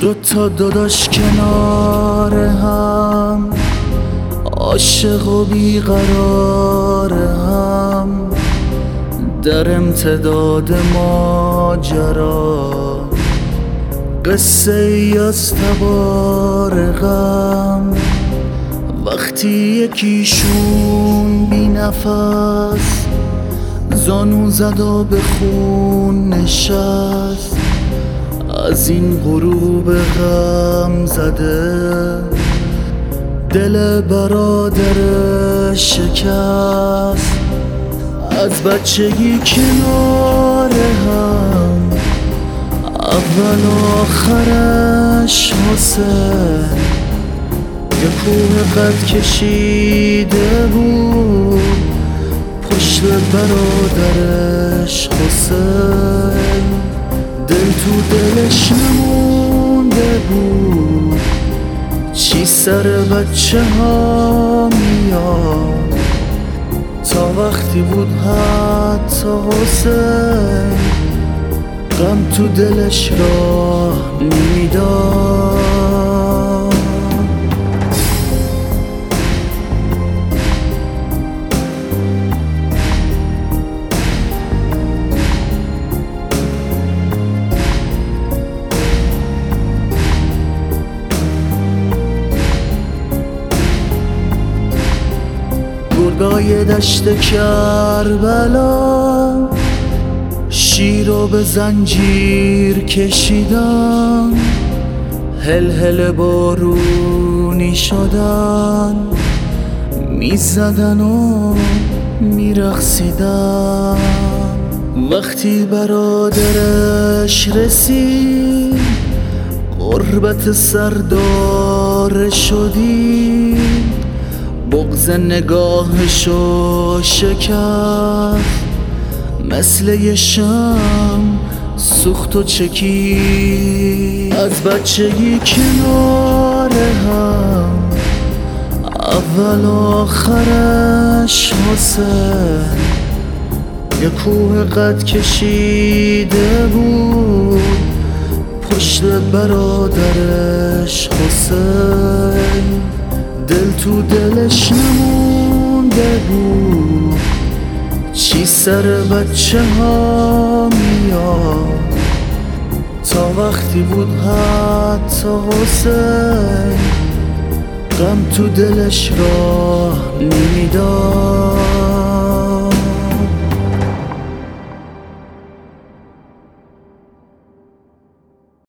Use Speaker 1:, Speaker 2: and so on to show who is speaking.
Speaker 1: دوتا داداش کنار هم، عاشق و بیقرار هم، در امتداد ماجرا، قصه ای از تبار غم. وقتی یکیشون بی نفس زانو زد و به خون نشست، از این غروب غم زده دل برادرش شکست. از بچگی کنار هم، اول و آخرش حسین، یه کوه قد کشیده بود پشت برادرش حسین. دل تو دلش نمونده بود چی سر بچه ها میاد، تا وقتی بود حتی حسین غم تو دلش راه نمیداد. گرگای دشت کربلا شیر رو به زنجیر کشیدن، هل هل بارونی شدن، میزدن و میرقصیدن. وقتی برادرش رسید غربت سردار شدی، بغض نگاهشو شکست، مثل یه شم سوخت و چکید. از بچگی کنار هم، اول و آخرش حسین، یه کوه قد کشیده بود پشت برادرش حسین. دل تو دلش نمونده بود چی سر بچه ها میاد، تا وقتی بود حتی حسین غم تو دلش راه نمیداد.